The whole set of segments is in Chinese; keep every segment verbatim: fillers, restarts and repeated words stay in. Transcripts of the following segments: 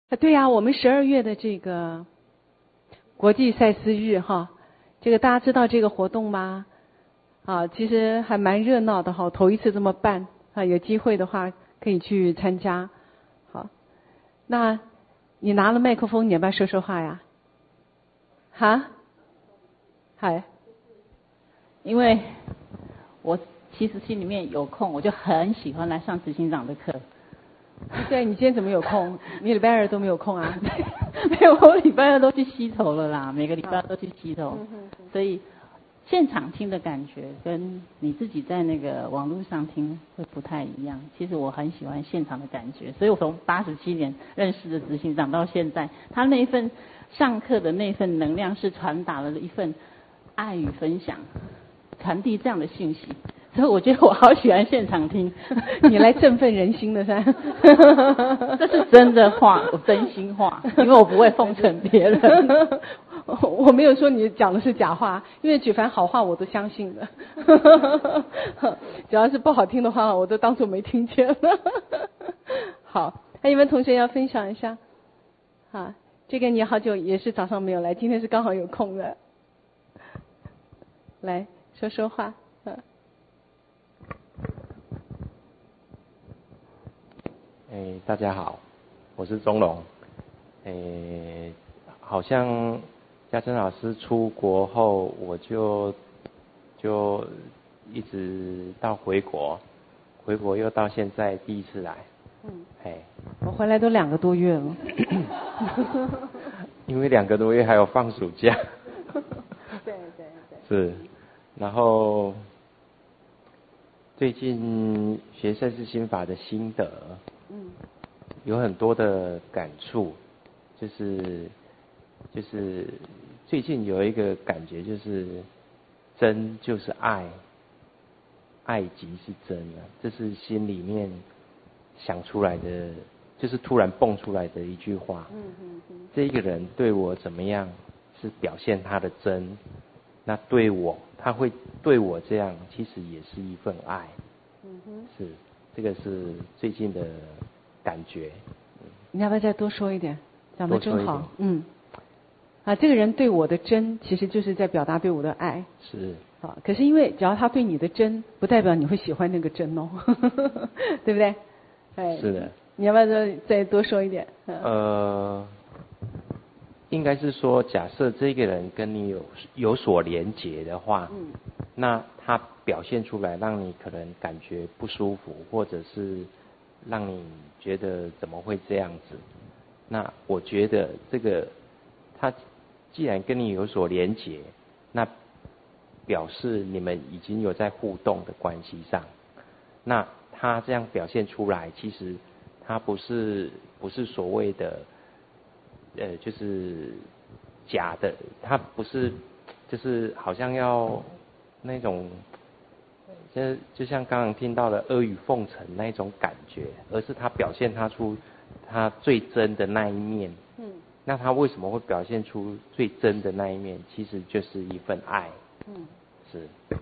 啊，对呀、啊，我们十二月的这个国际赛斯日哈，这个大家知道这个活动吗？啊，其实还蛮热闹的哈，头一次这么办啊，有机会的话可以去参加。好，那你拿了麦克风，你要不要说说话呀？哈？嗨， 因为我其实心里面有空，我就很喜欢来上执行长的课。 对，你今天怎么有空？你礼拜二都没有空啊？ 没有，我礼拜二都去溪头了啦，每个礼拜二都去溪头，所以现场听的感觉跟你自己在那个网络上听会不太一样。其实我很喜欢现场的感觉，所以我从八十七年认识的执行长到现在，他那一份上课的那份能量是传达了一份爱与分享，传递这样的讯息。所以我觉得我好喜欢现场听， 你来振奋人心的噻。 这是真的话，我真心话，因为我不会奉承别人。 我没有说你讲的是假话，因为举凡好话我都相信的。只要是不好听的话，我都当作没听见。好，还有没有同学要分享一下？好，这个你好久也是早上没有来，今天是刚好有空的，来说说话。 哎，大家好，我是钟龙。哎，好像嘉诚老师出国后，我就就一直到回国，回国又到现在第一次来。 嗯。 哎， 我回来都两个多月了。 因为两个多月还有放暑假。 对对对。 是，然后最近学赛斯心法的心得。 嗯， 有很多的感触，就是就是最近有一个感觉，就是真就是爱，爱即是真啊，这是心里面想出来的，就是突然蹦出来的一句话。 嗯嗯嗯。 这一个人对我怎么样，是表现他的真，那对我他会对我这样，其实也是一份爱。 嗯哼。 是。这个是最近的感觉。 你要不要再多说一点？讲得真好。嗯。啊，这个人对我的真，其实就是在表达对我的爱。 是。 好，可是因为只要他对你的真，不代表你会喜欢那个真哦，对不对？哎。 是的。 你要不要再再多说一点？ 呃，应该是说，假设这个人跟你有有所连结的话， 嗯， 那他表现出来让你可能感觉不舒服，或者是让你觉得怎么会这样子？那我觉得这个他既然跟你有所连结，那表示你们已经有在互动的关系上。那他这样表现出来，其实他不是不是所谓的呃就是假的，他不是就是好像要那种。就就像刚刚听到的阿谀奉承那一种感觉，而是他表现他出他最真的那一面。 嗯。 那他为什么会表现出最真的那一面？其实就是一份爱。 嗯。 是。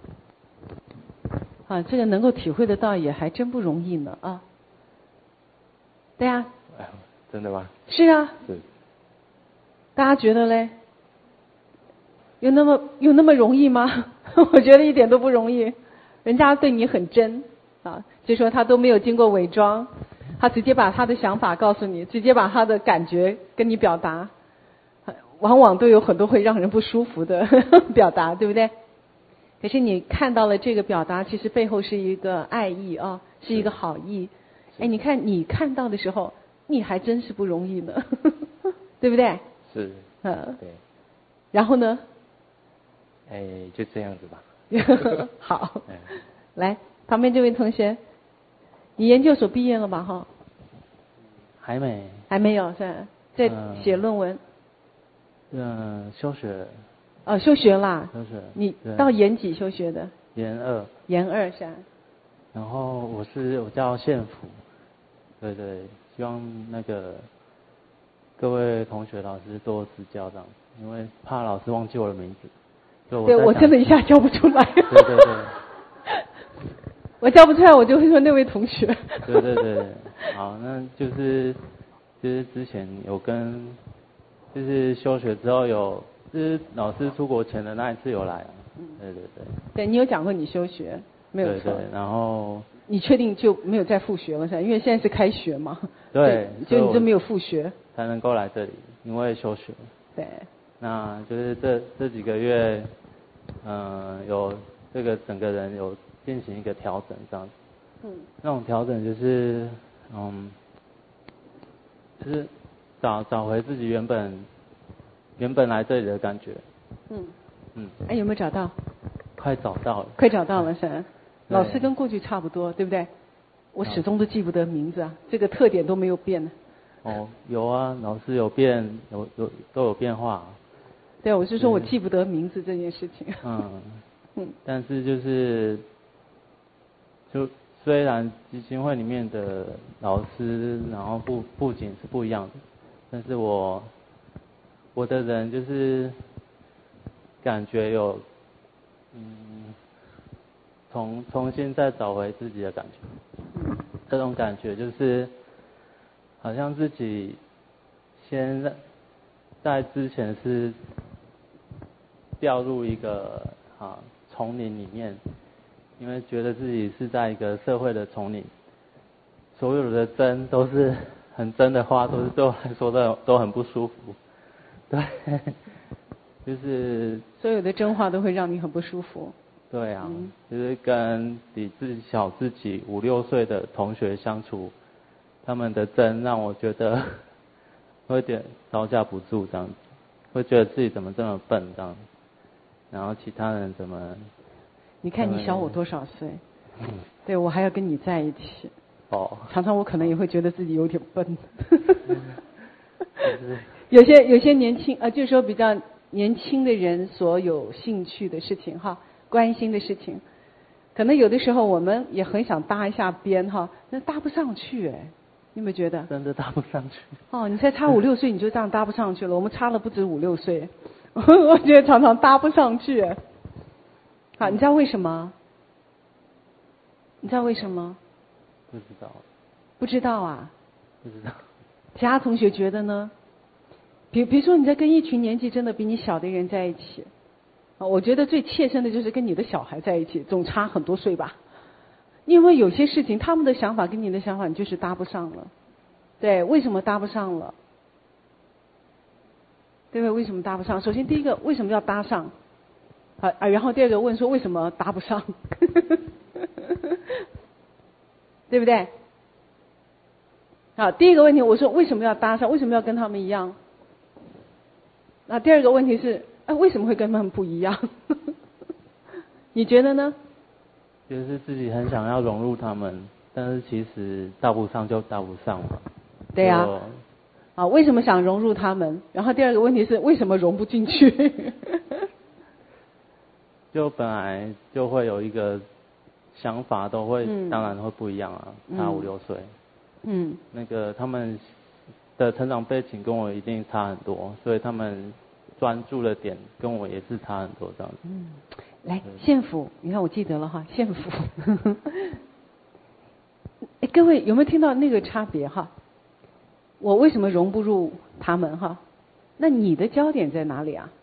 啊，这个能够体会得到也还真不容易呢啊。对呀、 啊。真的吗？ 是啊。 是。 大家觉得嘞？有那么有那么容易吗？我觉得一点都不容易。人家对你很真啊，就说他都没有经过伪装，他直接把他的想法告诉你，直接把他的感觉跟你表达，往往都有很多会让人不舒服的表达，对不对？可是你看到了这个表达，其实背后是一个爱意啊，是一个好意。哎，你看你看到的时候，你还真是不容易呢，对不对？ 是。 嗯。 对。 然后呢？ 哎，就这样子吧。 好，来旁边这位同学，你研究所毕业了吧？哈， 还没， 还没有是吧？在写论文。 嗯，休学。 哦，休学啦。 休学。 你到研几休学的？ 研二。 研二是吧？ 然后我是我叫宪福，对对，希望那个各位同学老师多指教这样，因为怕老师忘记我的名字。 对，我真的一下叫不出来。 对对对。 我叫不出来，我就会说那位同学。 对对对，好，那就是就是之前有跟，就是休学之后有，就是老师出国前的那一次有来啊。嗯，对对对。 对，你有讲过你休学，没有错。 对对，然后。 你确定就没有再复学了是吧？因为现在是开学嘛。 对。 就你就没有复学。 才能够来这里，因为休学。 对。 那就是这这几个月，嗯、呃，有这个整个人有进行一个调整这样子。嗯。那种调整就是，嗯，就是找找回自己原本原本来这里的感觉。嗯。嗯。 哎，有没有找到？ 快找到了。 快找到了是吧？老师跟过去差不多，对不对？我始终都记不得名字啊，这个特点都没有变呢。 哦，有啊，老师有变，有有都有变化。 对，我是说我记不得名字这件事情。 嗯。嗯。但是就是，就虽然基金会里面的老师，然后不不仅是不一样的，但是我我的人就是感觉有，嗯。重重新再找回自己的感觉，这种感觉就是好像自己先在之前是掉入一个啊丛林里面，因为觉得自己是在一个社会的丛林，所有的针都是很真的话，都是对我来说都都很不舒服，对，就是所有的真话都会让你很不舒服。 对啊，嗯、就是跟比自己小自己五六岁的同学相处，他们的真让我觉得会有点招架不住这样子，会觉得自己怎么这么笨这样子，然后其他人怎么？ 你看你小我多少岁？嗯、对我还要跟你在一起。 哦。 常常我可能也会觉得自己有点笨。有些有些年轻呃，就是说比较年轻的人所有兴趣的事情哈。关心的事情，可能有的时候我们也很想搭一下边哈，那搭不上去哎，你有没有觉得？ 真的搭不上去。 哦，你才差五六岁你就这样搭不上去了，我们差了不止五六岁，我觉得常常搭不上去。好，你知道为什么？你知道为什么？ 不知道。 不知道啊？ 不知道。 其他同学觉得呢？比比如说你在跟一群年纪真的比你小的人在一起。我觉得最切身的就是跟你的小孩在一起，总差很多岁吧。因为有些事情，他们的想法跟你的想法，你就是搭不上了。对，为什么搭不上了？对不对？为什么搭不上？首先第一个，为什么要搭上？啊啊，然后第二个问说为什么搭不上？对不对？好，第一个问题我说为什么要搭上？为什么要跟他们一样？那第二个问题是。啊，为什么会跟他们不一样？你觉得呢？ 就是自己很想要融入他们，但是其实搭不上就搭不上嘛。 对呀、啊。啊，为什么想融入他们？然后第二个问题是为什么融不进去？ 就本来就会有一个想法，都会、嗯、当然会不一样啊，差五六岁。嗯。那个他们的成长背景跟我一定差很多，所以他们。专注的点跟我也是差很多这样子。 嗯，来县府，你看我记得了哈，县府。哎，各位有没有听到那个差别哈？我为什么融不入他们哈？那你的焦点在哪里啊？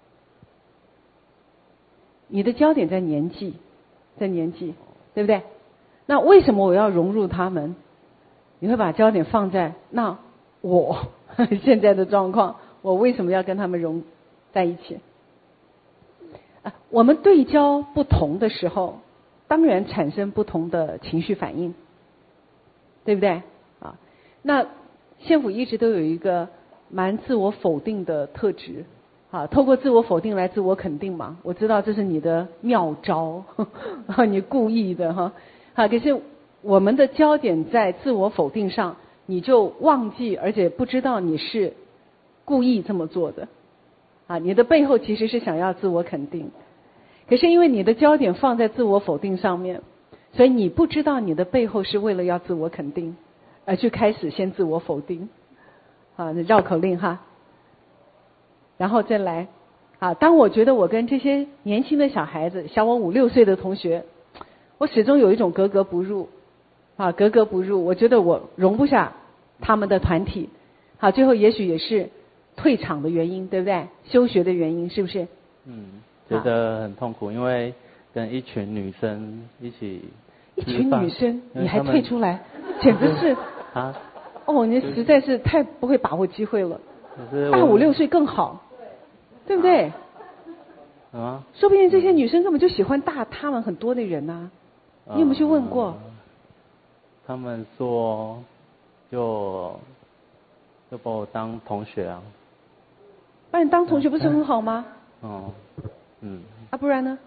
你的焦点在年纪，在年纪，对不对？那为什么我要融入他们？你会把焦点放在那我现在的状况。我为什么要跟他们融在一起？啊，我们对焦不同的时候，当然产生不同的情绪反应，对不对？啊，那县府一直都有一个蛮自我否定的特质，啊，透过自我否定来自我肯定嘛。我知道这是你的妙招，呵呵你故意的哈。啊，可是我们的焦点在自我否定上，你就忘记，而且不知道你是。故意这么做的，啊，你的背后其实是想要自我肯定，可是因为你的焦点放在自我否定上面，所以你不知道你的背后是为了要自我肯定，而去开始先自我否定，啊，绕口令哈，然后再来，啊，当我觉得我跟这些年轻的小孩子，小我五六岁的同学，我始终有一种格格不入，啊，格格不入，我觉得我容不下他们的团体。 好，最后也许也是退场的原因，对不对？休学的原因是不是？ 嗯，觉得很痛苦，因为跟一群女生一起一群女生，你还因为他们退出来，简直是啊， 哦，你实在是太不会把握机会了。 可是我大五六岁更好，对不对？ 啊， 说不定这些女生根本就喜欢大他们很多的人呐、你有没有去问过？ 呃他们说就就把我当同学啊。 把你当同学不是很好吗？ 哦，嗯， 啊，不然呢？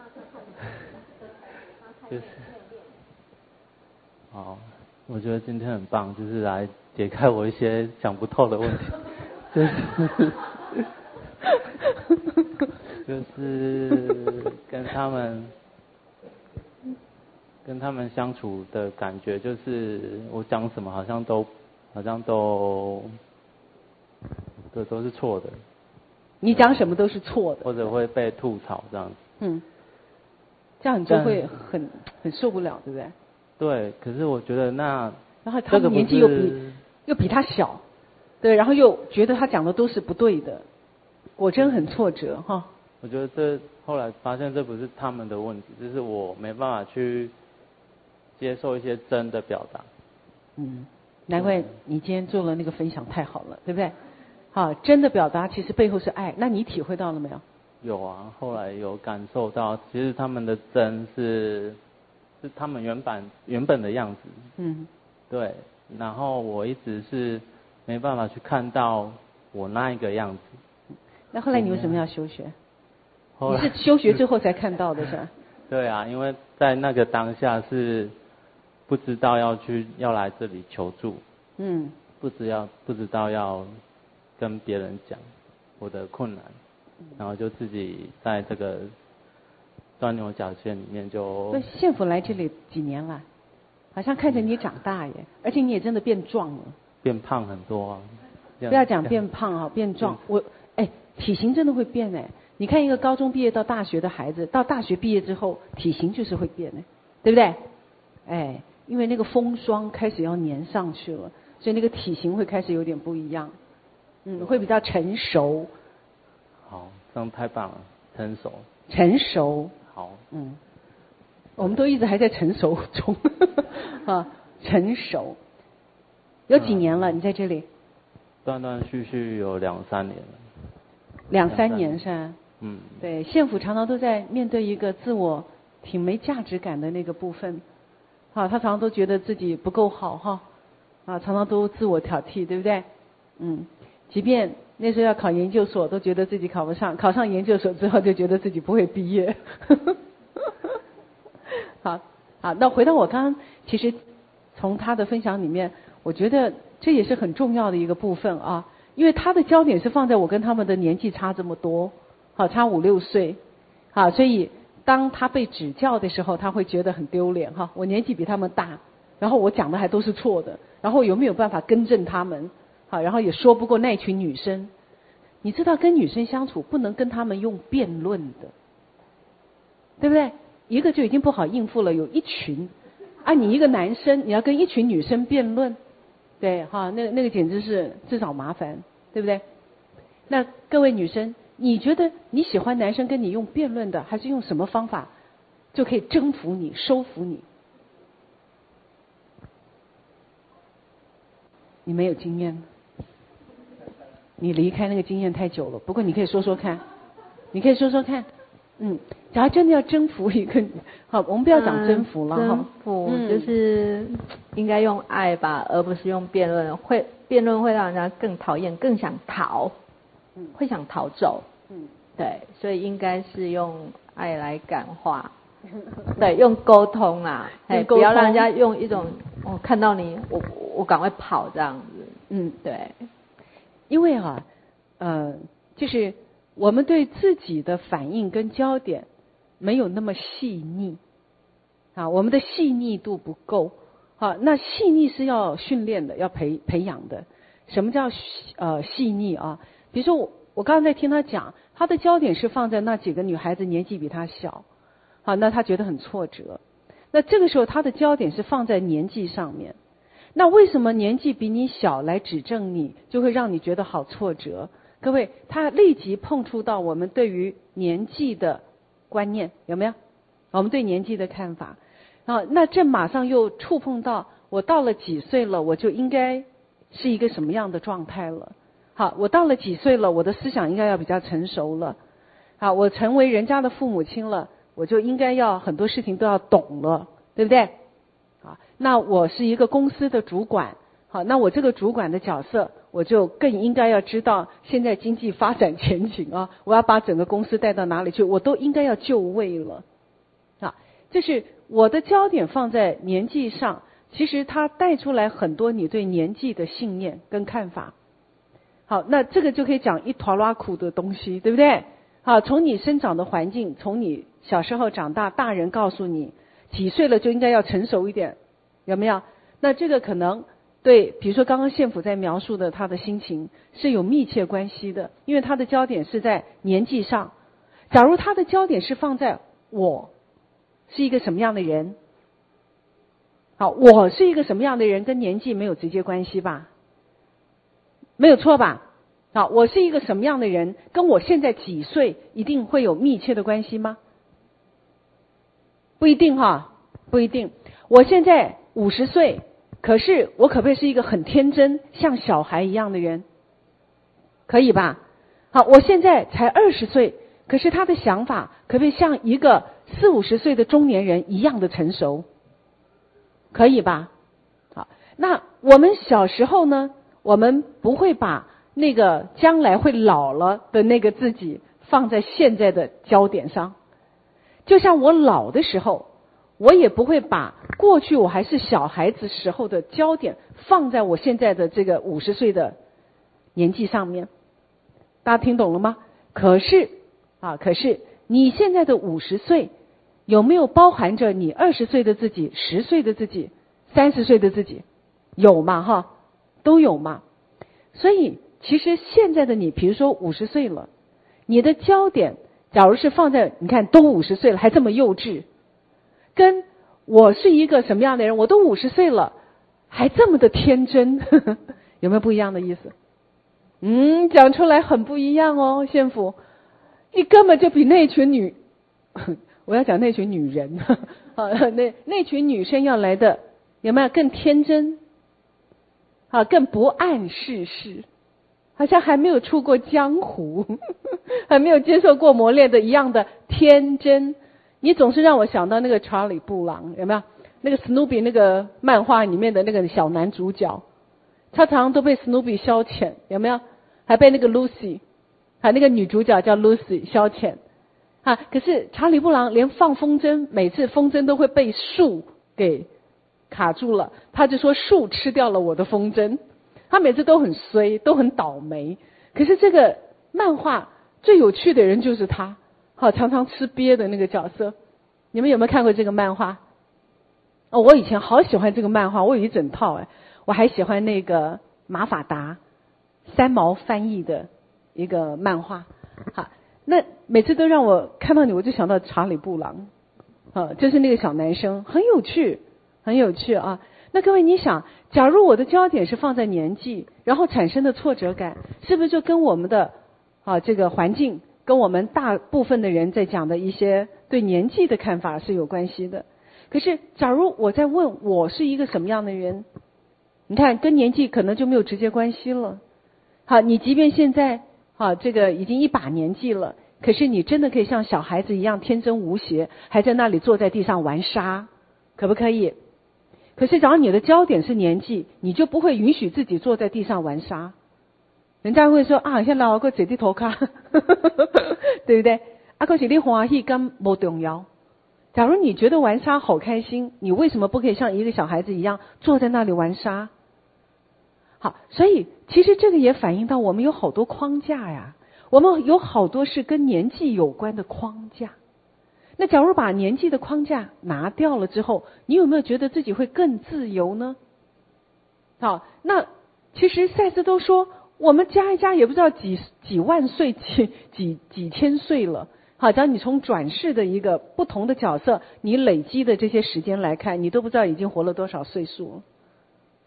就是，好，我觉得今天很棒，就是来解开我一些想不透的问题，就是就是跟他们跟他们相处的感觉，就是我讲什么好像都好像都都都是错的， 你讲什么都是错的， 或者会被吐槽这样子。 嗯，这样你就会很很受不了，对不对？ 对，可是我觉得那然后他们年纪又比又比他小，对，然后又觉得他讲的都是不对的，果真很挫折哈。 我觉得这后来发现这不是他们的问题，就是我没办法去接受一些真的表达。 嗯，难怪你今天做了那个分享，太好了，对不对？好，真的表达其实背后是爱，那你体会到了没有？ 有啊，后来有感受到，其实他们的真是是他们原本原本的样子。 嗯， 对，然后我一直是没办法去看到我那一个样子。 那后来你为什么要休学？ 后来你是休学之后才看到的是吧？ 对啊，因为在那个当下是不知道要去要来这里求助， 嗯， 不知道不知道要跟别人讲我的困难，然后就自己在这个钻牛角尖里面就。 那县府来这里几年了？好像看着你长大耶，而且你也真的变壮了。 变胖很多啊。 不要讲变胖啊，变壮。我哎，体型真的会变哎。你看一个高中毕业到大学的孩子，到大学毕业之后，体型就是会变的，对不对？哎，因为那个风霜开始要粘上去了，所以那个体型会开始有点不一样，嗯，会比较成熟。 好，这样太棒了，成熟。 成熟。 好。 嗯，我们都一直还在成熟中啊，成熟。有几年了？你在这里？ 断断续续有两三年了。 两三年是吧？ 嗯， 对，县府常常都在面对一个自我挺没价值感的那个部分，啊，他常常都觉得自己不够好哈，啊，常常都自我挑剔，对不对？嗯，即便那时候要考研究所，都觉得自己考不上，考上研究所之后就觉得自己不会毕业。好，好，那回到我刚刚，其实从他的分享里面，我觉得这也是很重要的一个部分啊，因为他的焦点是放在我跟他们的年纪差这么多。好，差五六岁，好，所以当他被指教的时候，他会觉得很丢脸哈。我年纪比他们大，然后我讲的还都是错的，然后有没有办法更正他们？好，然后也说不过那群女生。你知道跟女生相处不能跟他们用辩论的，对不对？一个就已经不好应付了，有一群啊，你一个男生你要跟一群女生辩论，对哈，那那个简直是自找麻烦，对不对？那各位女生。你觉得你喜欢男生跟你用辩论的，还是用什么方法就可以征服你、收服你？你没有经验，你离开那个经验太久了。不过你可以说说看，你可以说说看，嗯，假如真的要征服一个，好，我们不要讲征服了哈、 嗯，征服就是应该用爱吧，而不是用辩论。会辩论会让人家更讨厌，更想逃。会想逃走，嗯，对，所以应该是用爱来感化，对，用沟通啊，哎，不要让人家用一种我、哦、看到你，我我赶快跑这样子， 嗯， 对， 因为啊，呃，就是我们对自己的反应跟焦点没有那么细腻，啊，我们的细腻度不够，啊，那细腻是要训练的，要培培养的。什么叫呃细腻啊？比如说我我刚刚在听他讲，他的焦点是放在那几个女孩子年纪比他小，好，那他觉得很挫折。那这个时候他的焦点是放在年纪上面， 那为什么年纪比你小来指正你，就会让你觉得好挫折？各位，他立即碰触到我们对于年纪的观念，有没有？我们对年纪的看法。啊，那这马上又触碰到我到了几岁了，我就应该是一个什么样的状态了？好，我到了几岁了，我的思想应该要比较成熟了。好，我成为人家的父母亲了，我就应该要很多事情都要懂了，对不对？好，那我是一个公司的主管，好，那我这个主管的角色，我就更应该要知道现在经济发展前景啊，我要把整个公司带到哪里去，我都应该要就位了。啊，就是我的焦点放在年纪上，其实它带出来很多你对年纪的信念跟看法。好，那这个就可以讲一坨拉苦的东西，对不对？好，从你生长的环境，从你小时候长大，大人告诉你几岁了就应该要成熟一点，有没有？那这个可能对，比如说刚刚县府在描述的他的心情是有密切关系的，因为他的焦点是在年纪上。假如他的焦点是放在我是一个什么样的人，好，我是一个什么样的人跟年纪没有直接关系吧？没有错吧？好，我是一个什么样的人跟我现在几岁一定会有密切的关系吗？不一定哈，不一定。我现在五十岁，可是我可不可以是一个很天真像小孩一样的人？可以吧？好，我现在才二十岁，可是他的想法可不可以像一个四五十岁的中年人一样的成熟？可以吧？好，那我们小时候呢，我们不会把那个将来会老了的那个自己放在现在的焦点上。就像我老的时候，我也不会把过去我还是小孩子时候的焦点放在我现在的这个五十岁的年纪上面。大家听懂了吗？可是啊，可是你现在的五十岁有没有包含着你二十岁的自己、十岁的自己、三十岁的自己？有嘛哈，都有嘛。所以其实现在的你，比如说五十岁了，你的焦点假如是放在你看都五十岁了还这么幼稚，跟我是一个什么样的人，我都五十岁了还这么的天真，呵呵，有没有不一样的意思？嗯，讲出来很不一样哦，县府，你根本就比那群女，我要讲那群女人，啊，那那群女生要来的有没有更天真？啊，更不谙世事，好像还没有出过江湖，还没有接受过磨练的一样的天真。你总是让我想到那个查理布朗，有没有？那个史努比那个漫画里面的那个小男主角，他常常都被史努比消遣，有没有？还被那个 Lucy， 还那个女主角叫 Lucy 消遣。啊，可是查理布朗连放风筝，每次风筝都会被树给卡住了，他就说树吃掉了我的风筝。他每次都很衰，都很倒霉。可是这个漫画最有趣的人就是他，好，常常吃瘪的那个角色。你们有没有看过这个漫画？哦，我以前好喜欢这个漫画，我有一整套哎。我还喜欢那个马法达三毛翻译的一个漫画。好，那每次都让我看到你，我就想到查理布朗，啊，就是那个小男生，很有趣，很有趣啊。那各位，你想，假如我的焦点是放在年纪，然后产生的挫折感，是不是就跟我们的啊这个环境，跟我们大部分的人在讲的一些对年纪的看法是有关系的？可是，假如我在问我是一个什么样的人，你看，跟年纪可能就没有直接关系了。好，你即便现在啊这个已经一把年纪了，可是你真的可以像小孩子一样天真无邪，还在那里坐在地上玩沙，可不可以？可是假如你的焦点是年纪，你就不会允许自己坐在地上玩沙。人家会说啊，现在老个坐地头卡，对不对？啊，可是你欢喜跟不重要。假如你觉得玩沙好开心，你为什么不可以像一个小孩子一样坐在那里玩沙？好，所以其实这个也反映到我们有好多框架呀，我们有好多是跟年纪有关的框架。那假如把年纪的框架拿掉了之后，你有没有觉得自己会更自由呢？好，那其实赛斯都说，我们加一加也不知道几几万岁、几几几千岁了。好，只要你从转世的一个不同的角色，你累积的这些时间来看，你都不知道已经活了多少岁数了。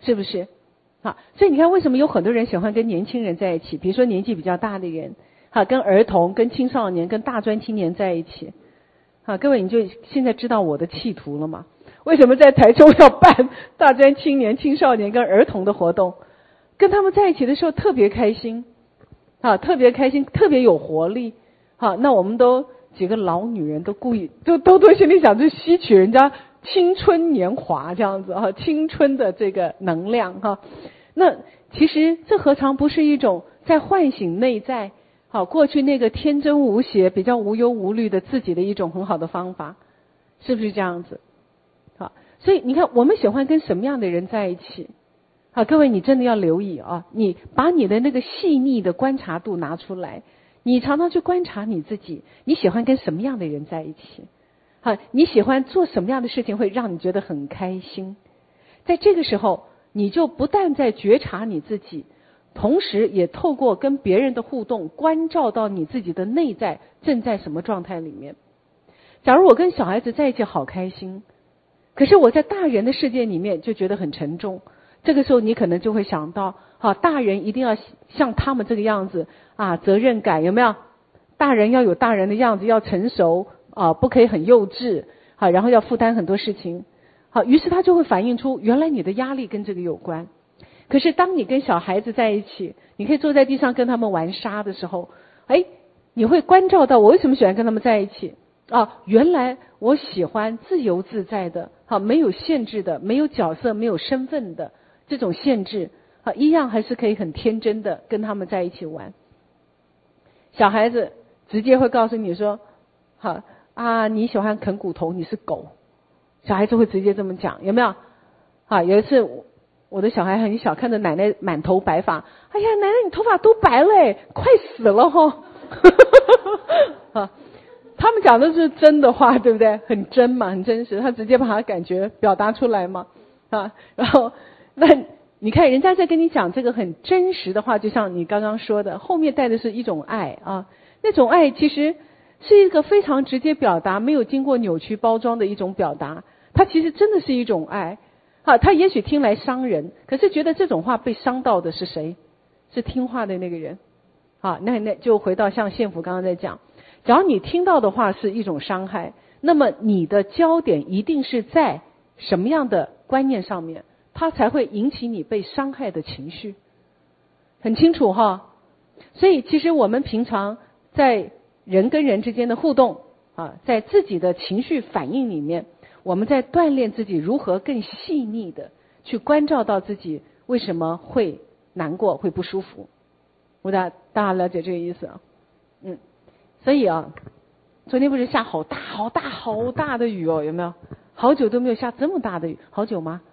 是不是？好，所以你看为什么有很多人喜欢跟年轻人在一起，比如说年纪比较大的人，好，跟儿童、跟青少年、跟大专青年在一起。好，各位你就现在知道我的企图了吗？为什么在台中要办大专青年、青少年跟儿童的活动？跟他们在一起的时候特别开心，啊，特别开心，特别有活力。好，那我们都几个老女人都故意都都都心里想，就吸取人家青春年华这样子哈，青春的这个能量哈。那其实这何尝不是一种在唤醒内在，好，过去那个天真无邪、比较无忧无虑的自己的一种很好的方法，是不是这样子？好，所以你看，我们喜欢跟什么样的人在一起？好，各位你真的要留意啊！你把你的那个细腻的观察度拿出来，你常常去观察你自己，你喜欢跟什么样的人在一起？好，你喜欢做什么样的事情会让你觉得很开心？在这个时候，你就不但在觉察你自己，同时也透过跟别人的互动，关照到你自己的内在正在什么状态里面。假如我跟小孩子在一起好开心，可是我在大人的世界里面就觉得很沉重。这个时候你可能就会想到，好，大人一定要像他们这个样子啊，责任感有没有？大人要有大人的样子，要成熟啊，不可以很幼稚，好，然后要负担很多事情，好，于是他就会反映出原来你的压力跟这个有关。可是当你跟小孩子在一起，你可以坐在地上跟他们玩沙的时候，哎，你会关照到我为什么喜欢跟他们在一起啊？原来我喜欢自由自在的，好，没有限制的，没有角色，没有身份的。这种限制啊，一样还是可以很天真的跟他们在一起玩。小孩子直接会告诉你说，好啊，你喜欢啃骨头，你是狗。小孩子会直接这么讲，有没有？啊，有一次我的小孩很小，看着奶奶满头白发，哎呀，奶奶你头发都白了，快死了哈！啊，他们讲的是真的话，对不对？很真嘛，很真实，他直接把他感觉表达出来嘛，啊，然后。那你看人家在跟你讲这个很真实的话，就像你刚刚说的，后面带的是一种爱啊，那种爱其实是一个非常直接表达，没有经过扭曲包装的一种表达，它其实真的是一种爱。好，他也许听来伤人，可是觉得这种话被伤到的是谁？是听话的那个人。好，那那就回到像宪福刚刚在讲，只要你听到的话是一种伤害，那么你的焦点一定是在什么样的观念上面，它才会引起你被伤害的情绪，很清楚哈。所以其实我们平常在人跟人之间的互动啊，在自己的情绪反应里面，我们在锻炼自己如何更细腻的去关照到自己为什么会难过，会不舒服。我大大家了解这个意思啊？嗯，所以啊，昨天不是下好大好大好大的雨哦，有没有？好久都没有下这么大的雨，好久吗？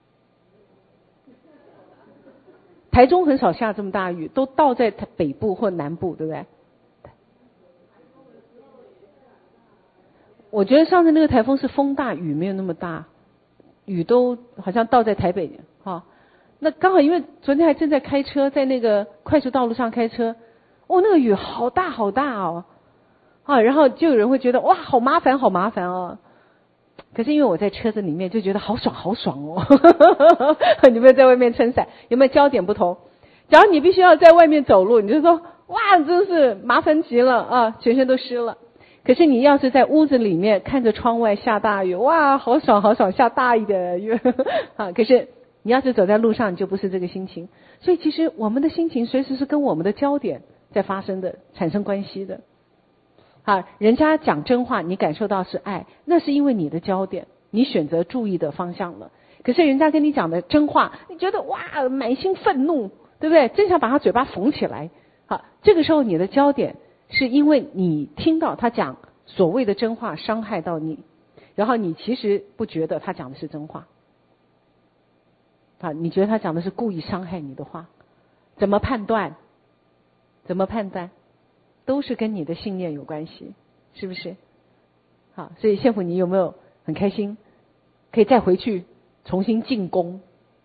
台中很少下这么大雨，都倒在北部或南部，对不对？我觉得上次那个台风是风大，雨没有那么大，雨都好像倒在台北哈、哦。那刚好因为昨天还正在开车，在那个快速道路上开车，哦，那个雨好大好大哦，啊，然后就有人会觉得哇，好麻烦好麻烦哦。可是因为我在车子里面就觉得好爽好爽哦，你没有在外面撑伞，有没有焦点不同？假如你必须要在外面走路，你就说哇，真是麻烦极了啊，全身都湿了。可是你要是在屋子里面看着窗外下大雨，哇，好爽好爽，下大一点的雨啊！可是你要是走在路上，你就不是这个心情。所以其实我们的心情随时是跟我们的焦点在发生的，产生关系的。啊，人家讲真话，你感受到是爱，那是因为你的焦点，你选择注意的方向了。可是人家跟你讲的真话，你觉得哇，满心愤怒，对不对？真想把他嘴巴缝起来。好，这个时候你的焦点是因为你听到他讲所谓的真话伤害到你，然后你其实不觉得他讲的是真话。啊，你觉得他讲的是故意伤害你的话，怎么判断？怎么判断？都是跟你的信念有关系，是不是？好，所以宪福你有没有很开心，可以再回去重新进攻？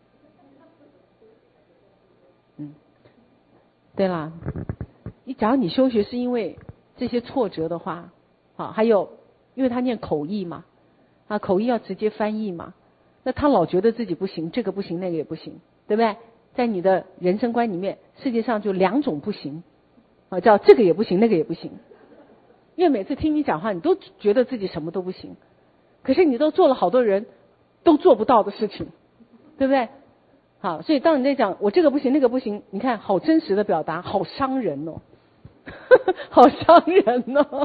嗯，对啦，你假如你休学是因为这些挫折的话，好，还有因为他念口译嘛，啊，口译要直接翻译嘛， 那他老觉得自己不行，这个不行，那个也不行，对不对？在你的人生观里面，世界上就两种不行，啊，叫这个也不行，那个也不行。因为每次听你讲话，你都觉得自己什么都不行，可是你都做了好多人都做不到的事情，对不对？好，所以当你在讲我这个不行，那个不行，你看好真实的表达，好伤人哦，好伤人哦。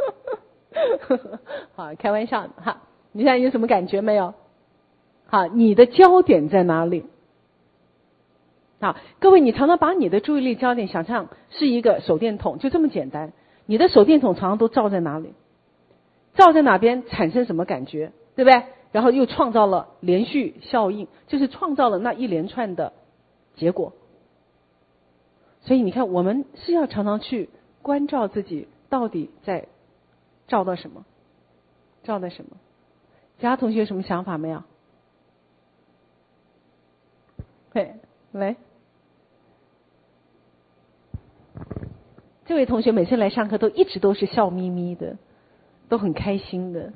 好，开玩笑哈，你现在有什么感觉没有？好，你的焦点在哪里？好，各位，你常常把你的注意力焦点想象是一个手电筒，就这么简单。你的手电筒常常都照在哪里？照在哪边产生什么感觉，对不对？然后又创造了连续效应，就是创造了那一连串的结果。所以你看，我们是要常常去关照自己到底在照到什么，照到什么。其他同学有什么想法没有？对，来。这位同学每次来上课都一直都是笑眯眯的，都很开心的。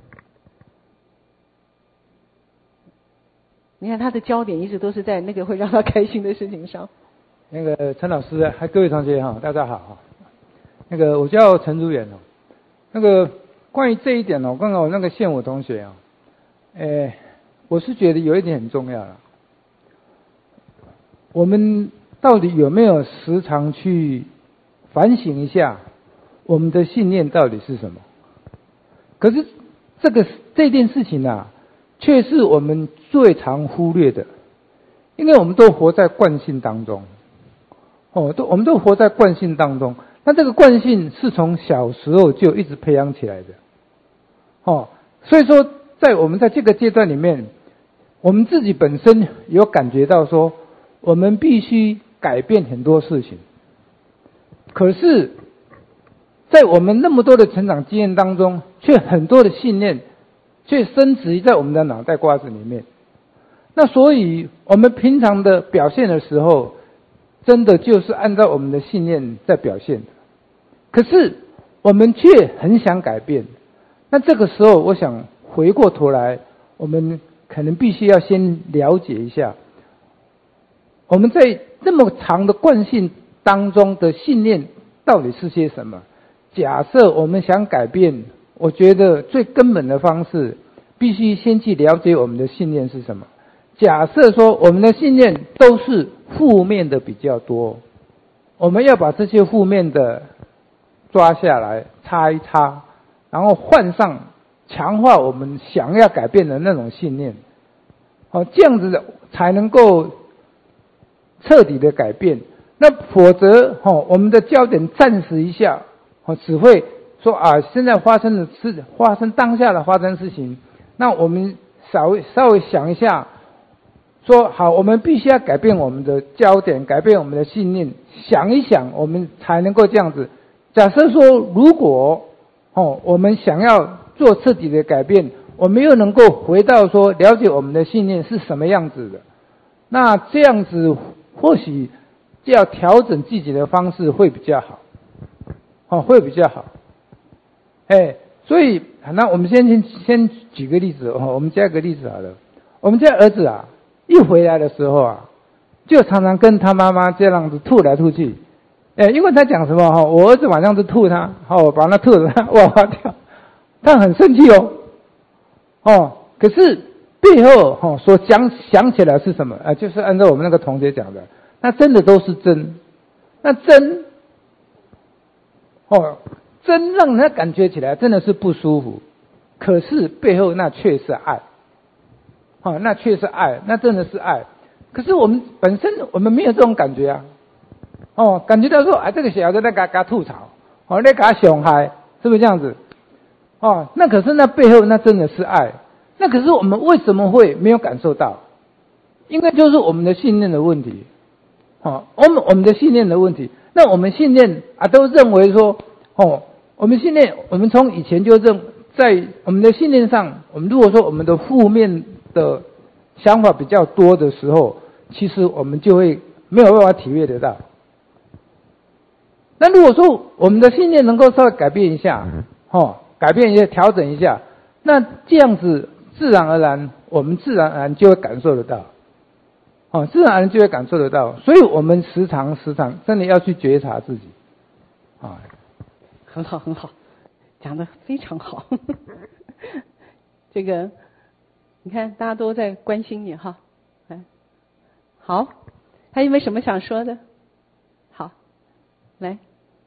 你看他的焦点一直都是在那个会让他开心的事情上。 那个陈老师，还各位同学哈，大家好哈。那个我叫陈如远哦。那个关于这一点哦，刚刚我那个宪武同学啊，诶，我是觉得有一点很重要了。我们到底有没有时常去反省一下我们的信念到底是什么？可是这个这件事情啊，却是我们最常忽略的，因为我们都活在惯性当中。哦，都我们都活在惯性当中。那这个惯性是从小时候就一直培养起来的。哦，所以说在我们在这个阶段里面，我们自己本身有感觉到说，我们必须改变很多事情。可是在我们那么多的成长经验当中，却很多的信念却深植在我们的脑袋瓜子里面。那所以我们平常的表现的时候，真的就是按照我们的信念在表现的。可是我们却很想改变。那这个时候我想回过头来，我们可能必须要先了解一下，我们在这么长的惯性当中的信念到底是些什么？假设我们想改变，我觉得最根本的方式必须先去了解我们的信念是什么。假设说我们的信念都是负面的比较多，我们要把这些负面的抓下来擦一擦，然后换上强化我们想要改变的那种信念，好，这样子才能够彻底的改变。那否则我们的焦点暂时一下只会说啊，现在发生的事，发生当下的发生事情，那我们稍微稍微想一下，说好，我们必须要改变我们的焦点，改变我们的信念，想一想，我们才能够这样子。假设说，如果哦，我们想要做彻底的改变，我们又能够回到说了解我们的信念是什么样子的，那这样子或许就要调整自己的方式会比较好，哦，会比较好。哎，所以那我们先先先举个例子哦，我们加个例子好了。我们家儿子啊，一回来的时候啊，就常常跟他妈妈这样子吐来吐去。哎，因为他讲什么哈，我儿子晚上就吐他，好，把那吐的哇哇跳，他很生气哦，哦，可是背后哈所讲想起来是什么？啊，就是按照我们那个同学讲的，那真的都是真，那真，哦，真让人感觉起来真的是不舒服，可是背后那却是爱，哦，那却是爱，那真的是爱。可是我们本身我们没有这种感觉啊。哦，感觉到说啊，这个小孩子在给他吐槽，哦，在给他熊孩，是不是这样子？哦，那可是那背后那真的是爱，那可是我们为什么会没有感受到？应该就是我们的信念的问题，哦，我们我们的信念的问题。那我们信念啊，都认为说，哦，我们信念，我们从以前就认，在我们的信念上，我们如果说我们的负面的想法比较多的时候，其实我们就会没有办法体会得到。那如果说我们的信念能够稍微改变一下，哦，改变一下，调整一下，那这样子自然而然， 我们自然而然就会感受得到，哦，自然而然就会感受得到。所以我们时常时常真的要去觉察自己，啊， 很好很好，讲得非常好。这个你看大家都在关心你哈，来，好，还有没有什么想说的？好，来。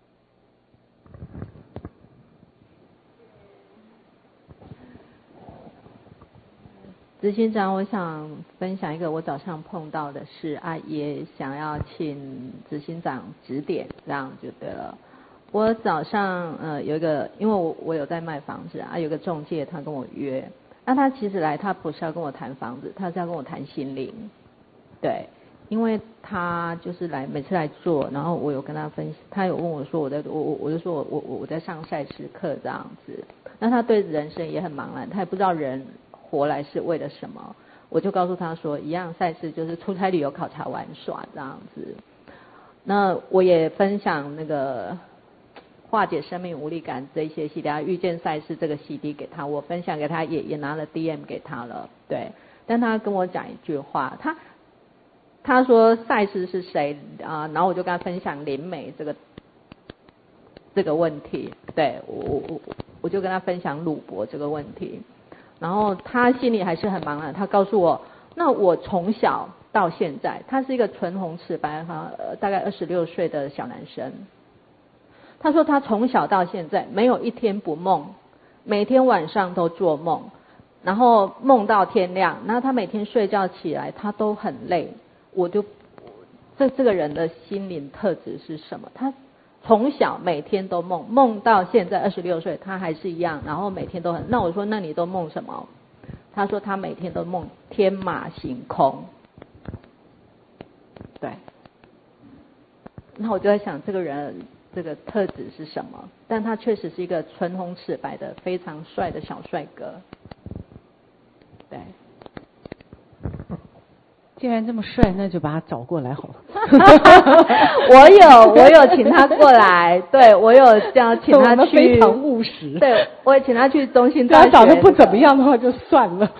执行长，我想分享一个我早上碰到的事啊，也想要请执行长指点，这样就对了。我早上呃有一个，因为我我有在卖房子啊，有个中介他跟我约，那他其实来他不是要跟我谈房子，他是要跟我谈心灵，对，因为他就是来每次来做，然后我有跟他分析，他有问我说我在我我我就说我我我在上赛事课这样子，那他对人生也很茫然，他也不知道人活来是为了什么，我就告诉他说，一样赛事就是出差旅游考察玩耍这样子。那我也分享那个化解生命无力感这一些 C D， 遇见赛事这个 C D 给他，我分享给他，也也拿了 D M 给他了，对。但他跟我讲一句话，他他说赛事是谁啊、呃？然后我就跟他分享林美这个这个问题，对我我我就跟他分享鲁博这个问题。然后他心里还是很茫然，他告诉我，那我从小到现在，他是一个唇红齿白哈，呃，大概二十六岁的小男生。他说他从小到现在没有一天不梦，每天晚上都做梦，然后梦到天亮。然后他每天睡觉起来，他都很累。我就这这个人的心灵特质是什么？他从小每天都梦，梦到现在二十六岁，他还是一样，然后每天都很。那我说，那你都梦什么？他说他每天都梦天马行空。对。那我就在想，这个人这个特质是什么？但他确实是一个唇红齿白的非常帅的小帅哥。对。 既然这么帅，那就把他找过来好了。 我有，我有请他过来，对我有这样请他去， 非常务实。 对，我也请他去中心大学。 他长得不怎么样的话，就算了。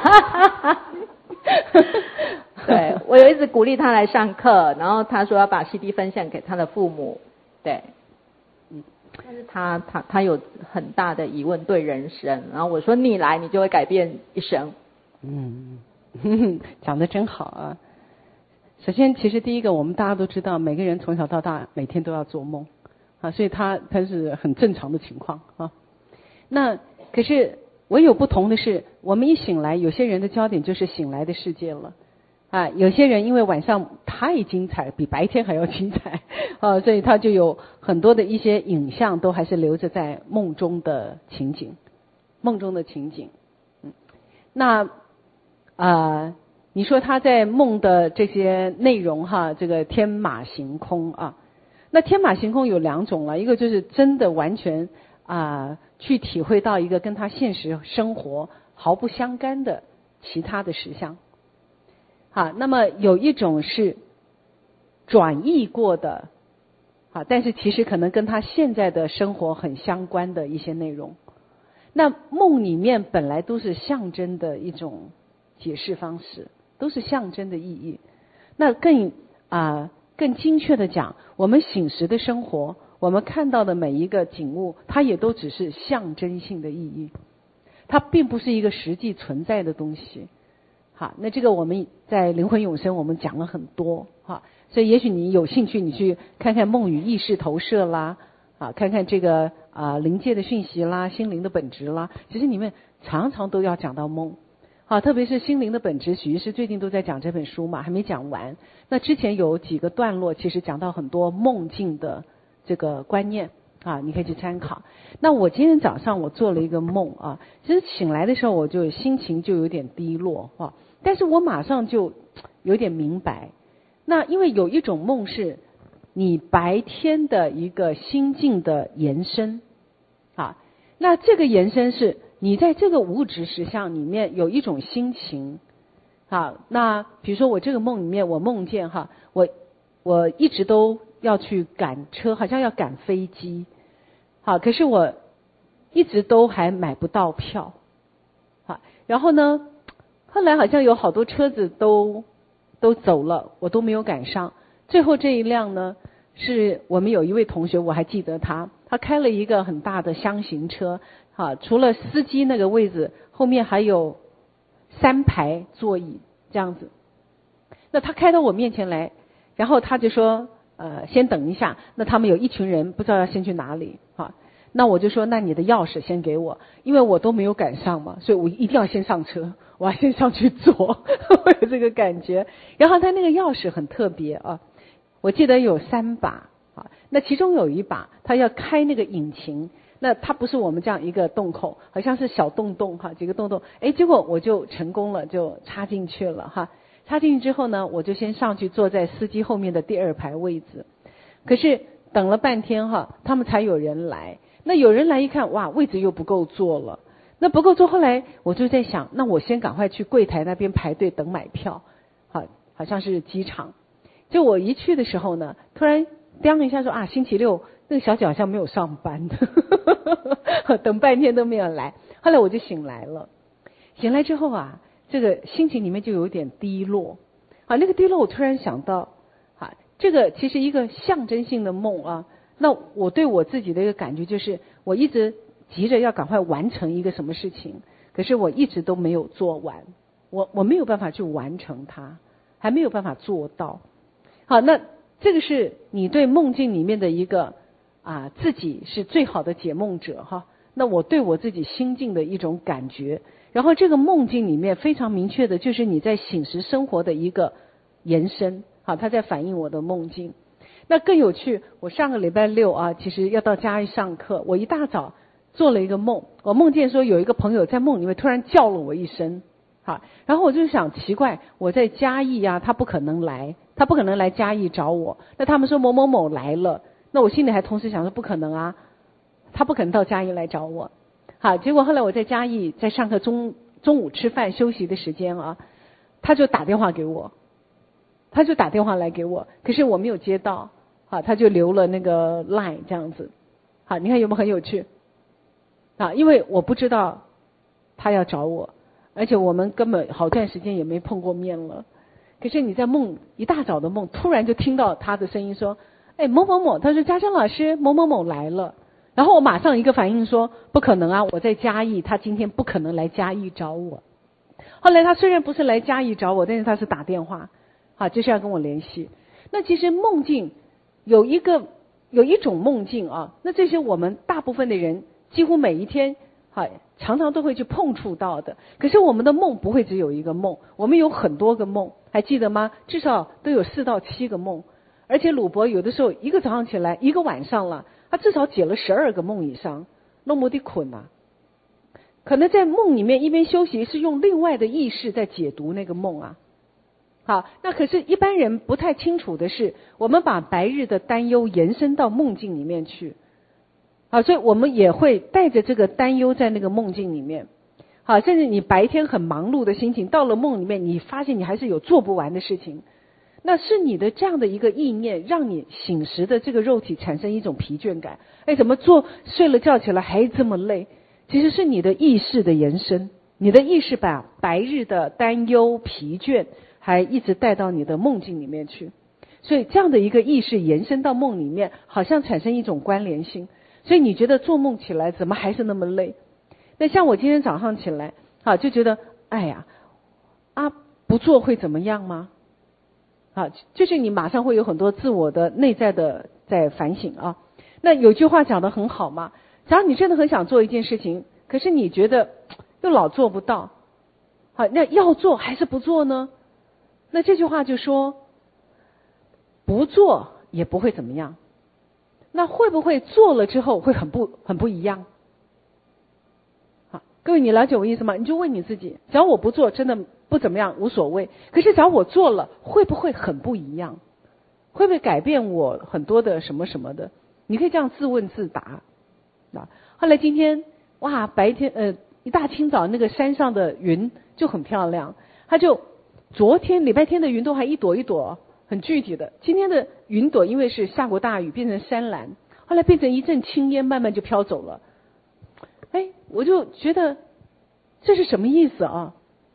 对，我有一直鼓励他来上课，然后他说要把 C D 分享给他的父母。对，嗯，但是他他他有很大的疑问对人生，然后我说你来，你就会改变一生。 嗯。讲得真好啊！首先，其实第一个，我们大家都知道，每个人从小到大每天都要做梦啊，所以他他是很正常的情况啊。那可是唯有不同的是，我们一醒来，有些人的焦点就是醒来的世界了啊，有些人因为晚上太精彩，比白天还要精彩啊，所以他就有很多的一些影像都还是留着在梦中的情景，梦中的情景。嗯，那。啊、呃，你说他在梦的这些内容哈，这个天马行空啊，那天马行空有两种了，一个就是真的完全啊、呃、去体会到一个跟他现实生活毫不相干的其他的实相，啊，那么有一种是转译过的，啊，但是其实可能跟他现在的生活很相关的一些内容。那梦里面本来都是象征的一种解释方式，都是象征的意义。那更啊、呃、更精确的讲，我们醒时的生活，我们看到的每一个景物，它也都只是象征性的意义，它并不是一个实际存在的东西。好，那这个我们在灵魂永生我们讲了很多哈，所以也许你有兴趣，你去看看梦与意识投射啦，啊，看看这个啊灵界的讯息啦，心灵的本质啦，其实你们常常都要讲到梦。好，特别是心灵的本质，许医师最近都在讲这本书嘛，还没讲完。那之前有几个段落，其实讲到很多梦境的这个观念啊，你可以去参考。那我今天早上我做了一个梦啊，其实醒来的时候我就心情就有点低落啊，但是我马上就有点明白。那因为有一种梦是你白天的一个心境的延伸啊，那这个延伸是你在这个物质实相里面有一种心情，好，那比如说我这个梦里面，我梦见哈，我我一直都要去赶车，好像要赶飞机，好，可是我一直都还买不到票，好，然后呢， 后来好像有好多车子都都走了，我都没有赶上。最后这一辆呢，是我们有一位同学，我还记得他，他开了一个很大的箱型车，啊，除了司机那个位置，后面还有三排座椅这样子。那他开到我面前来，然后他就说，呃，先等一下。那他们有一群人不知道要先去哪里，啊，那我就说，那你的钥匙先给我，因为我都没有赶上嘛，所以我一定要先上车，我要先上去坐，我有这个感觉。然后他那个钥匙很特别啊，我记得有三把啊，那其中有一把他要开那个引擎，那它不是我们这样一个洞口，好像是小洞洞哈，几个洞洞，哎，结果我就成功了，就插进去了哈。插进去之后呢，我就先上去坐在司机后面的第二排位置。可是等了半天哈，他们才有人来。那有人来一看，哇，位置又不够坐了。那不够坐，后来我就在想，那我先赶快去柜台那边排队等买票。好，好像是机场。就我一去的时候呢，突然叮一下说啊，星期六那个小姐好像没有上班，等半天都没有来。后来我就醒来了，醒来之后啊，这个心情里面就有点低落。啊，那个低落我突然想到，啊，这个其实一个象征性的梦啊。那我对我自己的一个感觉就是，我一直急着要赶快完成一个什么事情，可是我一直都没有做完，我我没有办法去完成它，还没有办法做到。好，那这个是你对梦境里面的一个啊，自己是最好的解梦者哈。那我对我自己心境的一种感觉，然后这个梦境里面非常明确的就是你在醒时生活的一个延伸，好，它在反映我的梦境。那更有趣，我上个礼拜六啊，其实要到嘉义上课，我一大早做了一个梦，我梦见说有一个朋友在梦里面突然叫了我一声，好，然后我就想奇怪，我在嘉义啊，他不可能来，他不可能来嘉义找我。那他们说某某某来了，那我心里还同时想说不可能啊，他不可能到嘉义来找我。好，结果后来我在嘉义在上课中中午吃饭休息的时间啊，他就打电话给我，他就打电话来给我，可是我没有接到。好，他就留了那个 line 这样子。好，你看有没有很有趣？啊，因为我不知道他要找我，而且我们根本好段时间也没碰过面了。可是你在梦一大早的梦，突然就听到他的声音说：“哎，某某某，他说嘉诚老师某某某来了。”然后我马上一个反应说：“不可能啊，我在嘉义，他今天不可能来嘉义找我。”后来他虽然不是来嘉义找我，但是他是打电话，好，就是要跟我联系。那其实梦境。有一个有一种梦境啊，那这些我们大部分的人几乎每一天啊常常都会去碰触到的。可是我们的梦不会只有一个梦，我们有很多个梦，还记得吗？至少都有四到七个梦。而且鲁伯有的时候一个早上起来，一个晚上了，他至少解了十二个梦以上，那么的困啊。可能在梦里面一边休息，是用另外的意识在解读那个梦啊。好，那可是一般人不太清楚的是，我们把白日的担忧延伸到梦境里面去。好，所以我们也会带着这个担忧在那个梦境里面。好，甚至你白天很忙碌的心情，到了梦里面，你发现你还是有做不完的事情。那是你的这样的一个意念，让你醒时的这个肉体产生一种疲倦感。哎，怎么做睡了觉起来还这么累？其实是你的意识的延伸，你的意识把白日的担忧、疲倦还一直带到你的梦境里面去，所以这样的一个意识延伸到梦里面，好像产生一种关联性。所以你觉得做梦起来怎么还是那么累？那像我今天早上起来啊，就觉得哎呀啊，不做会怎么样吗？啊，就是你马上会有很多自我的内在的在反省啊。那有句话讲得很好嘛，假如你真的很想做一件事情，可是你觉得又老做不到，好，那要做还是不做呢？那这句话就说，不做也不会怎么样，那会不会做了之后会很不很不一样？好，各位你了解我意思吗？你就问你自己，只要我不做真的不怎么样无所谓，可是只要我做了会不会很不一样？会不会改变我很多的什么什么的？你可以这样自问自答。啊，后来今天哇，白天呃一大清早那个山上的云就很漂亮，它就昨天礼拜天的云都还一朵一朵很具体的，今天的云朵因为是下过大雨变成山岚，后来变成一阵青烟慢慢就飘走了。哎，我就觉得这是什么意思啊？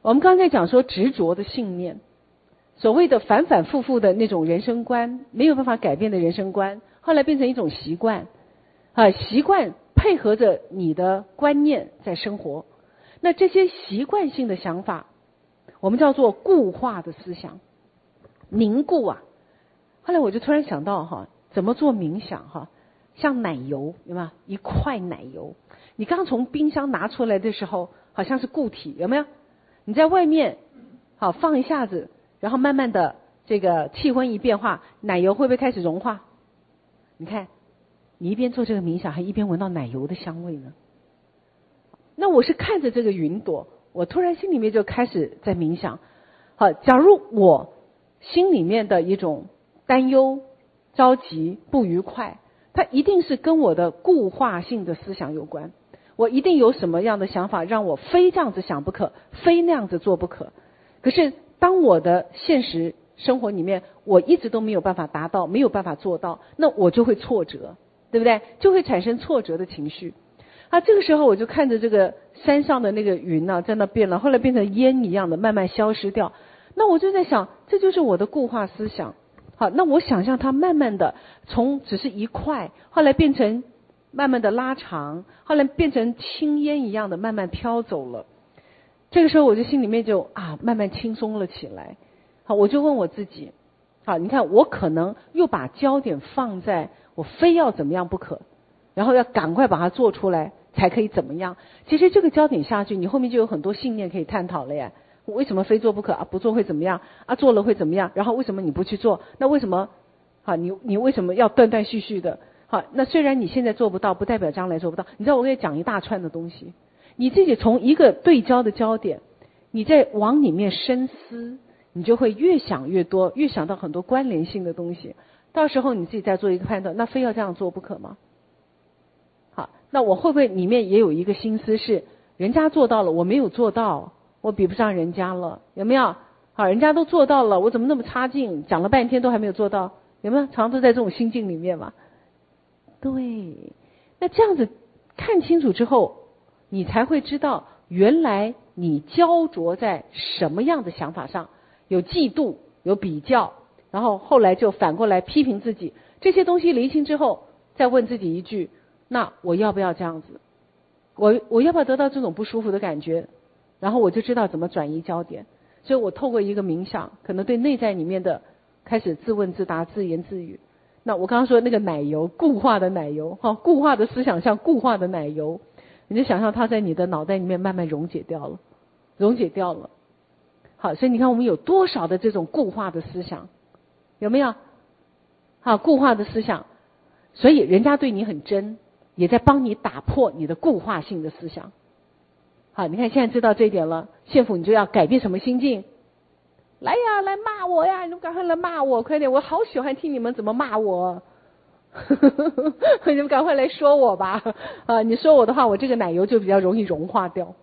我们刚才讲说执着的信念，所谓的反反复复的那种人生观，没有办法改变的人生观，后来变成一种习惯啊，习惯配合着你的观念在生活。那这些习惯性的想法，我们叫做固化的思想，凝固啊。后来我就突然想到哈，怎么做冥想哈？像奶油，有没有一块奶油？你刚从冰箱拿出来的时候，好像是固体，有没有？你在外面好放一下子，然后慢慢的这个气温一变化，奶油会不会开始融化？你看，你一边做这个冥想，还一边闻到奶油的香味呢。那我是看着这个云朵，我突然心里面就开始在冥想。好，假如我心里面的一种担忧、着急、不愉快，它一定是跟我的固化性的思想有关。我一定有什么样的想法让我非这样子想不可，非那样子做不可。可是当我的现实生活里面我一直都没有办法达到，没有办法做到，那我就会挫折，对不对？就会产生挫折的情绪。啊，这个时候我就看着这个山上的那个云呢、啊，在那变了，后来变成烟一样的慢慢消失掉。那我就在想，这就是我的固化思想。好，那我想象它慢慢的从只是一块，后来变成慢慢的拉长，后来变成轻烟一样的慢慢飘走了。这个时候我就心里面就啊慢慢轻松了起来。好，我就问我自己，好，你看我可能又把焦点放在我非要怎么样不可，然后要赶快把它做出来才可以怎么样。其实这个焦点下去，你后面就有很多信念可以探讨了呀。为什么非做不可啊？不做会怎么样啊？做了会怎么样？然后为什么你不去做？那为什么好你你为什么要断断续续的？好，那虽然你现在做不到，不代表将来做不到。你知道我给你讲一大串的东西，你自己从一个对焦的焦点，你再往里面深思，你就会越想越多，越想到很多关联性的东西。到时候你自己再做一个判断，那非要这样做不可吗？好，那我会不会里面也有一个心思是，人家做到了，我没有做到，我比不上人家了，有没有？好，人家都做到了，我怎么那么差劲？讲了半天都还没有做到，有没有？常常都在这种心境里面嘛。对，那这样子看清楚之后，你才会知道原来你焦灼在什么样的想法上，有嫉妒，有比较，然后后来就反过来批评自己。这些东西厘清之后，再问自己一句，那我要不要这样子？我我要不要得到这种不舒服的感觉？然后我就知道怎么转移焦点。所以我透过一个冥想，可能对内在里面的开始自问自答、自言自语。那我刚刚说那个奶油，固化的奶油，哈，固化的思想像固化的奶油，你就想象它在你的脑袋里面慢慢溶解掉了，溶解掉了。好，所以你看我们有多少的这种固化的思想，有没有？好，固化的思想，所以人家对你很真，也在帮你打破你的固化性的思想。好，你看现在知道这一点了，县府你就要改变什么心境？来呀，来骂我呀！你们赶快来骂我，快点！我好喜欢听你们怎么骂我，你们赶快来说我吧！啊，你说我的话，我这个奶油就比较容易融化掉。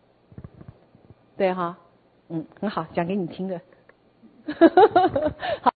对哈，嗯，很好，讲给你听的。好。